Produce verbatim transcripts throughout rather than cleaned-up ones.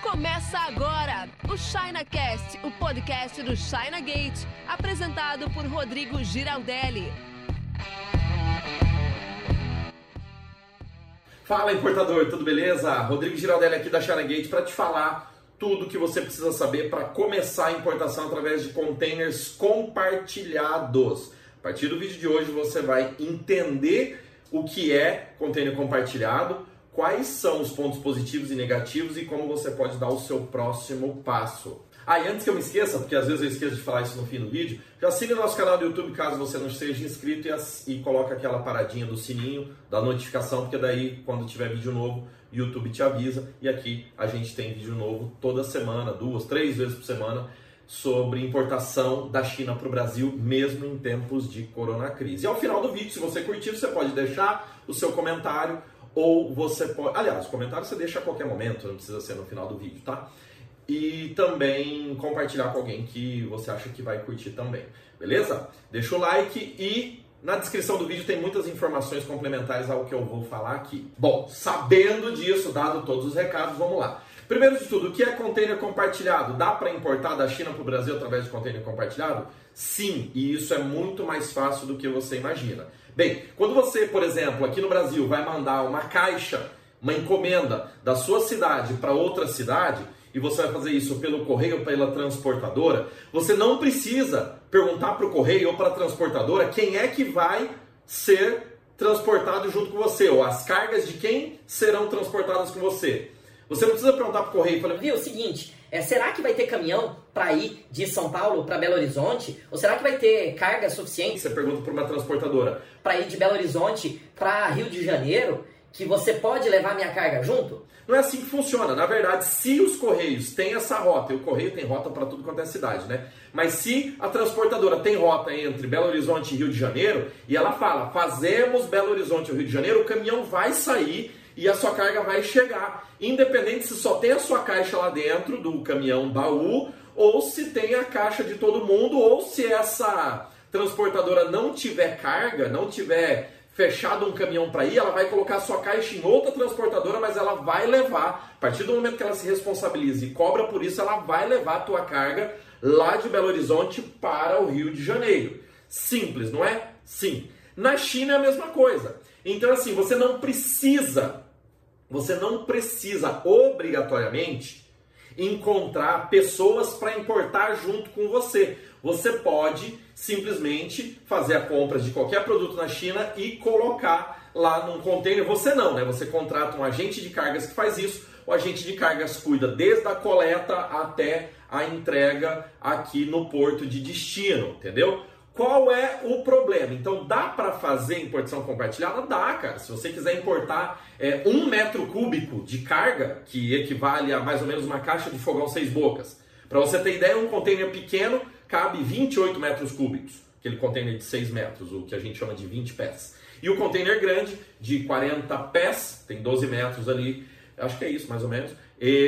Começa agora o ChinaCast, o podcast do China Gate, apresentado por Rodrigo Giraldelli. Fala, importador, tudo beleza? Rodrigo Giraldelli aqui da China Gate para te falar tudo que você precisa saber para começar a importação através de containers compartilhados. A partir do vídeo de hoje você vai entender o que é container compartilhado, quais são os pontos positivos e negativos e como você pode dar o seu próximo passo. Ah, e antes que eu me esqueça, porque às vezes eu esqueço de falar isso no fim do vídeo, já assine o nosso canal do YouTube caso você não seja inscrito e, as, e coloca aquela paradinha do sininho, da notificação, porque daí quando tiver vídeo novo, o YouTube te avisa. E aqui a gente tem vídeo novo toda semana, duas, três vezes por semana, sobre importação da China para o Brasil, mesmo em tempos de coronacrise. E ao final do vídeo, se você curtir, você pode deixar o seu comentário, ou você pode... Aliás, o comentário você deixa a qualquer momento, não precisa ser no final do vídeo, tá? E também compartilhar com alguém que você acha que vai curtir também, beleza? Deixa o like e na descrição do vídeo tem muitas informações complementares ao que eu vou falar aqui. Bom, sabendo disso, dado todos os recados, vamos lá. Primeiro de tudo, o que é container compartilhado? Dá para importar da China para o Brasil através de container compartilhado? Sim, e isso é muito mais fácil do que você imagina. Bem, quando você, por exemplo, aqui no Brasil vai mandar uma caixa, uma encomenda da sua cidade para outra cidade, e você vai fazer isso pelo correio ou pela transportadora, você não precisa perguntar para o correio ou para a transportadora quem é que vai ser transportado junto com você, ou as cargas de quem serão transportadas com você. Você não precisa perguntar para o correio e falar, viu, o seguinte, é, será que vai ter caminhão para ir de São Paulo para Belo Horizonte? Ou será que vai ter carga suficiente? Você pergunta para uma transportadora. Para ir de Belo Horizonte para Rio de Janeiro, que você pode levar minha carga junto? Não é assim que funciona. Na verdade, se os Correios têm essa rota, e o Correio tem rota para tudo quanto é cidade, né? Mas se a transportadora tem rota entre Belo Horizonte e Rio de Janeiro, e ela fala, fazemos Belo Horizonte e Rio de Janeiro, o caminhão vai sair e a sua carga vai chegar. Independente se só tem a sua caixa lá dentro do caminhão baú, ou se tem a caixa de todo mundo, ou se essa transportadora não tiver carga, não tiver fechado um caminhão para ir, ela vai colocar a sua caixa em outra transportadora, mas ela vai levar, a partir do momento que ela se responsabiliza e cobra por isso, ela vai levar a tua carga lá de Belo Horizonte para o Rio de Janeiro. Simples, não é? Sim. Na China é a mesma coisa. Então assim, você não precisa, você não precisa obrigatoriamente encontrar pessoas para importar junto com você. Você pode simplesmente fazer a compra de qualquer produto na China e colocar lá num container. Você não, né? Você contrata um agente de cargas que faz isso. O agente de cargas cuida desde a coleta até a entrega aqui no porto de destino, entendeu? Qual é o problema? Então, dá para fazer importação compartilhada? Dá, cara. Se você quiser importar é, um metro cúbico de carga, que equivale a mais ou menos uma caixa de fogão seis bocas. Para você ter ideia, um container pequeno cabe vinte e oito metros cúbicos. Aquele container de seis metros, o que a gente chama de vinte pés. E o container grande, de quarenta pés, tem doze metros ali, acho que é isso mais ou menos,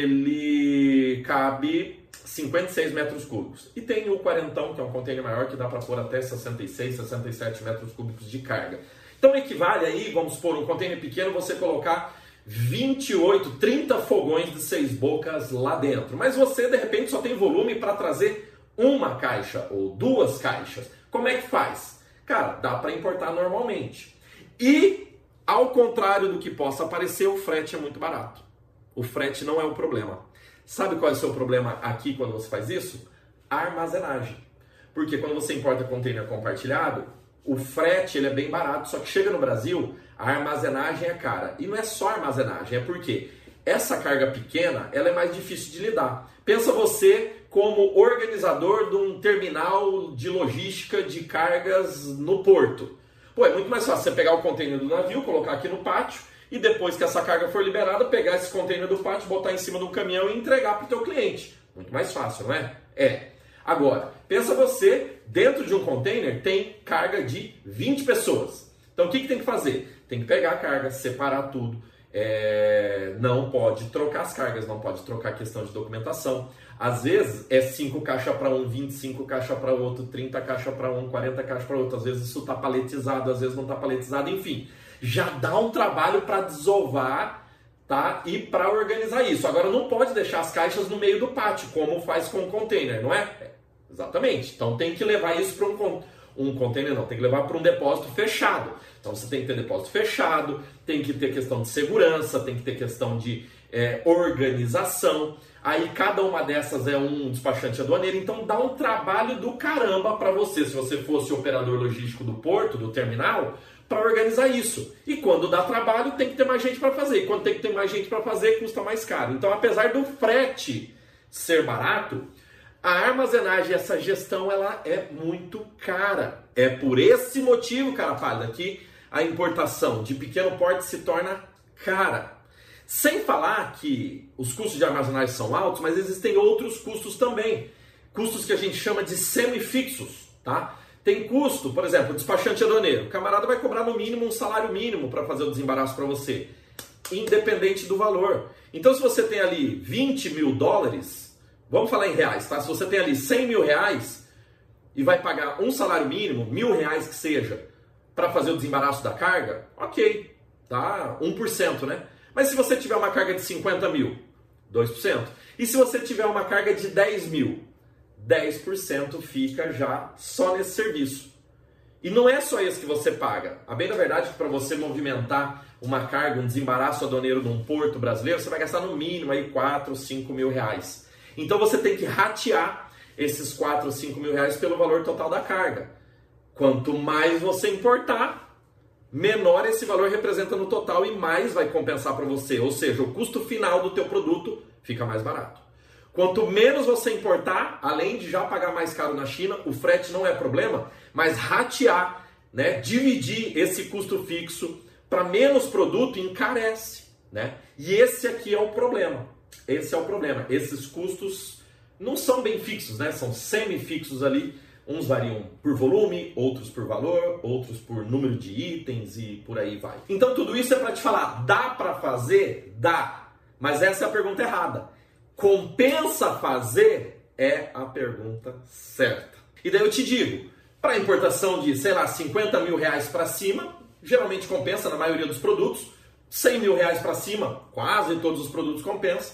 ele cabe cinquenta e seis metros cúbicos. E tem o quarentão, que é um container maior, que dá para pôr até sessenta e seis, sessenta e sete metros cúbicos de carga. Então equivale aí, vamos supor, um container pequeno, você colocar vinte e oito, trinta fogões de seis bocas lá dentro. Mas você, de repente, só tem volume para trazer uma caixa ou duas caixas. Como é que faz? Cara, dá para importar normalmente. E, ao contrário do que possa parecer, o frete é muito barato. O frete não é o problema. Sabe qual é o seu problema aqui quando você faz isso? A armazenagem. Porque quando você importa container compartilhado, o frete ele é bem barato, só que chega no Brasil, a armazenagem é cara. E não é só armazenagem, é porque essa carga pequena ela é mais difícil de lidar. Pensa você como organizador de um terminal de logística de cargas no porto. Pô, é muito mais fácil você pegar o container do navio, colocar aqui no pátio, e depois que essa carga for liberada, pegar esse container do pátio, botar em cima do caminhão e entregar para o teu cliente. Muito mais fácil, não é? É. Agora, pensa você, dentro de um container tem carga de vinte pessoas. Então o que, que tem que fazer? Tem que pegar a carga, separar tudo. É... Não pode trocar as cargas, não pode trocar a questão de documentação. Às vezes é cinco caixas para um, vinte e cinco caixas para outro, trinta caixas para um, quarenta caixas para outro. Às vezes isso está paletizado, às vezes não está paletizado, enfim. Já dá um trabalho para desovar tá? E para organizar isso. Agora não pode deixar as caixas no meio do pátio, como faz com o container, não é? é exatamente. Então tem que levar isso para um, um container, não, tem que levar para um depósito fechado. Então você tem que ter depósito fechado, tem que ter questão de segurança, tem que ter questão de é, organização. Aí cada uma dessas é um despachante aduaneiro, então dá um trabalho do caramba para você, se você fosse operador logístico do porto, do terminal, para organizar isso. E quando dá trabalho, tem que ter mais gente para fazer. E quando tem que ter mais gente para fazer, custa mais caro. Então, apesar do frete ser barato, a armazenagem, essa gestão, ela é muito cara. É por esse motivo, cara pálida, que a importação de pequeno porte se torna cara. Sem falar que os custos de armazenagem são altos, mas existem outros custos também. Custos que a gente chama de semifixos, tá? Tem custo, por exemplo, despachante aduaneiro. O camarada vai cobrar no mínimo um salário mínimo para fazer o desembaraço para você, independente do valor. Então, se você tem ali vinte mil dólares, vamos falar em reais, tá? Se você tem ali cem mil reais e vai pagar um salário mínimo, mil reais que seja, para fazer o desembaraço da carga, ok, tá? um por cento, né? Mas se você tiver uma carga de cinquenta mil, dois por cento. E se você tiver uma carga de dez mil, dez por cento fica já só nesse serviço. E não é só esse que você paga. A bem da verdade é que para você movimentar uma carga, um desembaraço aduaneiro num porto brasileiro, você vai gastar no mínimo aí quatro, cinco mil reais. Então você tem que ratear esses quatro, cinco mil reais pelo valor total da carga. Quanto mais você importar, menor esse valor representa no total e mais vai compensar para você. Ou seja, o custo final do teu produto fica mais barato. Quanto menos você importar, além de já pagar mais caro na China, o frete não é problema, mas ratear, né, dividir esse custo fixo para menos produto encarece, né? E esse aqui é o problema. Esse é o problema. Esses custos não são bem fixos, né? São semifixos ali. Uns variam por volume, outros por valor, outros por número de itens e por aí vai. Então tudo isso é para te falar, dá para fazer? Dá. Mas essa é a pergunta errada. Compensa fazer? É a pergunta certa. E daí eu te digo, para importação de, sei lá, cinquenta mil reais para cima, geralmente compensa na maioria dos produtos. cem mil reais para cima, quase todos os produtos compensam.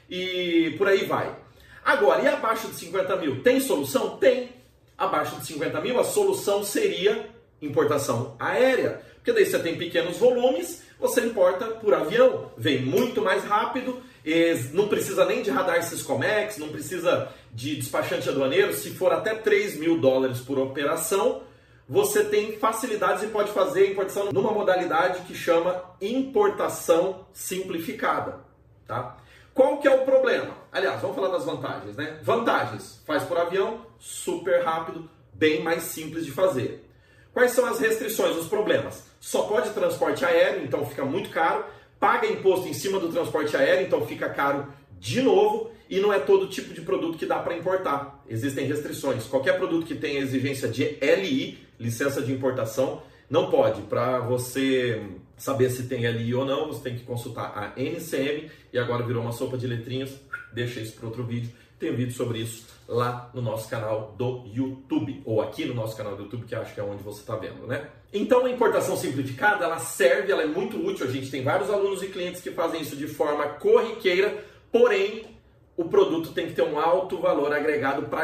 E por aí vai. Agora, e abaixo de cinquenta mil, tem solução? Tem. Abaixo de cinquenta mil, a solução seria importação aérea. Porque daí você tem pequenos volumes, você importa por avião. Vem muito mais rápido, não precisa nem de radar Syscomex, não precisa de despachante aduaneiro. Se for até três mil dólares por operação, você tem facilidades e pode fazer a importação numa modalidade que chama importação simplificada. Tá? Qual que é o problema? Aliás, vamos falar das vantagens, né? Vantagens, faz por avião, super rápido, bem mais simples de fazer. Quais são as restrições, os problemas? Só pode transporte aéreo, então fica muito caro. Paga imposto em cima do transporte aéreo, então fica caro de novo. E não é todo tipo de produto que dá para importar. Existem restrições. Qualquer produto que tenha exigência de L I, licença de importação, não pode. Para você saber se tem L I ou não, você tem que consultar a N C M. E agora virou uma sopa de letrinhas. Deixa isso para outro vídeo. Tem um vídeo sobre isso lá no nosso canal do YouTube. Ou aqui no nosso canal do YouTube, que acho que é onde você está vendo, né? Então a importação simplificada, ela serve, ela é muito útil. A gente tem vários alunos e clientes que fazem isso de forma corriqueira. Porém, o produto tem que ter um alto valor agregado para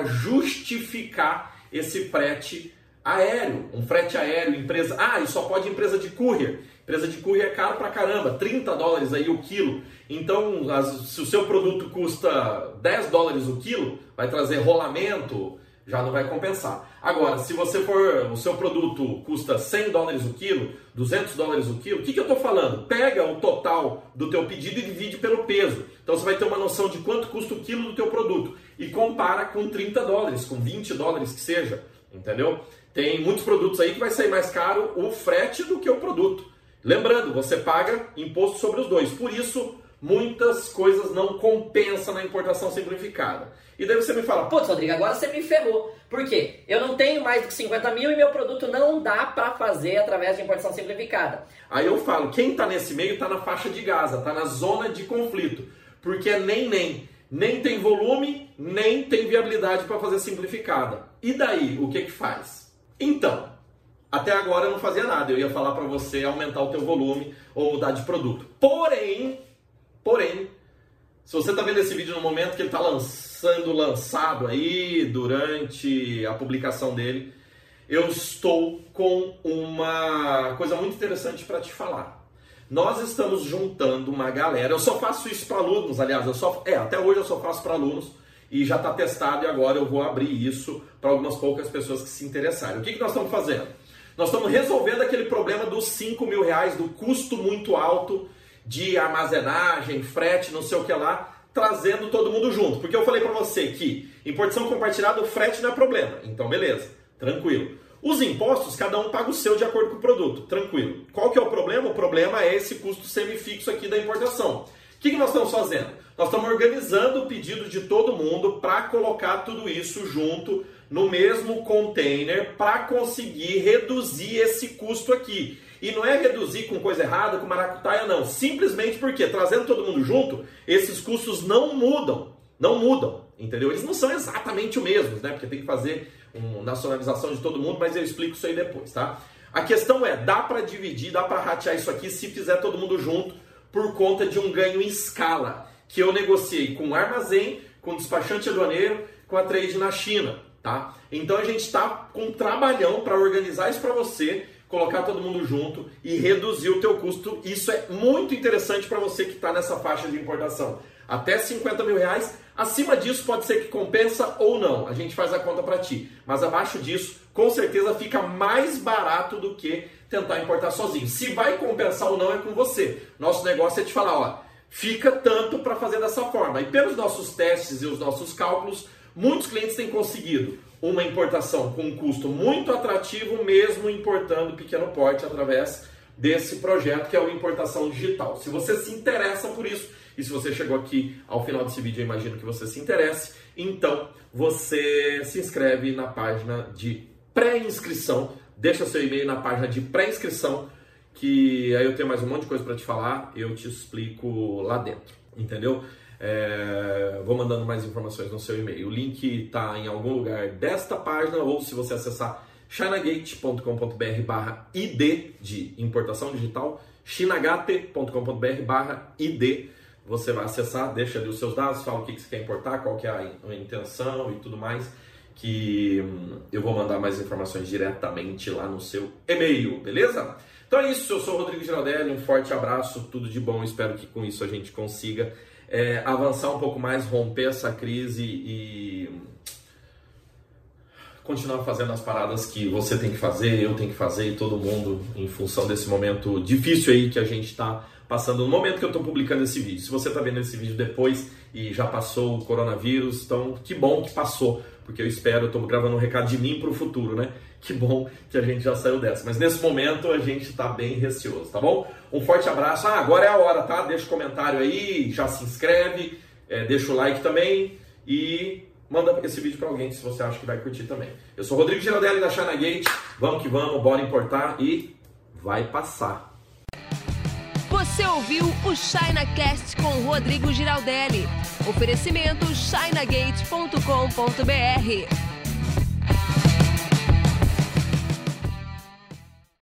justificar esse frete aéreo. Um frete aéreo, empresa... Ah, e só pode empresa de courier. Empresa de courier é caro pra caramba, trinta dólares aí o quilo. Então, as, se o seu produto custa dez dólares o quilo, vai trazer rolamento, já não vai compensar. Agora, se você for, o seu produto custa cem dólares o quilo, duzentos dólares o quilo, o que, que eu estou falando? Pega o total do teu pedido e divide pelo peso. Então você vai ter uma noção de quanto custa o quilo do teu produto. E compara com trinta dólares, com vinte dólares que seja, entendeu? Tem muitos produtos aí que vai sair mais caro o frete do que o produto. Lembrando, você paga imposto sobre os dois. Por isso, muitas coisas não compensam na importação simplificada. E daí você me fala, putz, Rodrigo, agora você me ferrou. Por quê? Eu não tenho mais do que cinquenta mil e meu produto não dá para fazer através de importação simplificada. Aí eu falo, quem está nesse meio está na faixa de Gaza, está na zona de conflito. Porque é nem nem. Nem tem volume, nem tem viabilidade para fazer simplificada. E daí, o que que faz? Então, até agora eu não fazia nada. Eu ia falar para você aumentar o teu volume ou mudar de produto. Porém, Porém, se você está vendo esse vídeo no momento que ele está lançando, lançado aí, durante a publicação dele, eu estou com uma coisa muito interessante para te falar. Nós estamos juntando uma galera, eu só faço isso para alunos, aliás, eu só, é, até hoje eu só faço para alunos, e já está testado e agora eu vou abrir isso para algumas poucas pessoas que se interessarem. O que, que nós estamos fazendo? Nós estamos resolvendo aquele problema dos cinco mil reais, do custo muito alto de armazenagem, frete, não sei o que lá, trazendo todo mundo junto. Porque eu falei para você que importação compartilhada, o frete não é problema. Então, beleza, tranquilo. Os impostos, cada um paga o seu de acordo com o produto, tranquilo. Qual que é o problema? O problema é esse custo semifixo aqui da importação. O que, que nós estamos fazendo? Nós estamos organizando o pedido de todo mundo para colocar tudo isso junto no mesmo container para conseguir reduzir esse custo aqui. E não é reduzir com coisa errada, com maracutaia, não. Simplesmente porque, trazendo todo mundo junto, esses custos não mudam. Não mudam, entendeu? Eles não são exatamente o mesmo, né? Porque tem que fazer uma nacionalização de todo mundo, mas eu explico isso aí depois, tá? A questão é, dá para dividir, dá para ratear isso aqui se fizer todo mundo junto por conta de um ganho em escala, que eu negociei com o armazém, com o despachante aduaneiro, com a trade na China, tá? Então a gente está com um trabalhão para organizar isso para você, colocar todo mundo junto e reduzir o teu custo. Isso é muito interessante para você que está nessa faixa de importação. Até cinquenta mil reais, acima disso pode ser que compensa ou não, a gente faz a conta para ti. Mas abaixo disso, com certeza fica mais barato do que tentar importar sozinho. Se vai compensar ou não é com você. Nosso negócio é te falar, ó, fica tanto para fazer dessa forma. E pelos nossos testes e os nossos cálculos, muitos clientes têm conseguido uma importação com um custo muito atrativo, mesmo importando pequeno porte através desse projeto que é o Importação Digital. Se você se interessa por isso, e se você chegou aqui ao final desse vídeo, eu imagino que você se interesse, então você se inscreve na página de pré-inscrição, deixa seu e-mail na página de pré-inscrição, que aí eu tenho mais um monte de coisa para te falar, eu te explico lá dentro, entendeu? É, vou mandando mais informações no seu e-mail. O link está em algum lugar desta página, ou se você acessar chinagate ponto com ponto br barra id de importação digital, chinagate ponto com ponto br barra id, você vai acessar, deixa ali os seus dados, fala o que você quer importar, qual que é a intenção e tudo mais, que eu vou mandar mais informações diretamente lá no seu e-mail, beleza? Então é isso, eu sou o Rodrigo Giraldelli, um forte abraço, tudo de bom, espero que com isso a gente consiga é, avançar um pouco mais, romper essa crise e continuar fazendo as paradas que você tem que fazer, eu tenho que fazer e todo mundo em função desse momento difícil aí que a gente está passando no momento que eu estou publicando esse vídeo. Se você está vendo esse vídeo depois e já passou o coronavírus, então que bom que passou, porque eu espero, eu estou gravando um recado de mim para o futuro, né? Que bom que a gente já saiu dessa. Mas nesse momento a gente está bem receoso, tá bom? Um forte abraço. Ah, agora é a hora, tá? Deixa o comentário aí, já se inscreve, é, deixa o like também e manda esse vídeo para alguém se você acha que vai curtir também. Eu sou o Rodrigo Giraldelli da Chinagate, vamos que vamos, bora importar e vai passar. Você ouviu o ChinaCast com o Rodrigo Giraldelli. Oferecimento chinagate ponto com ponto br.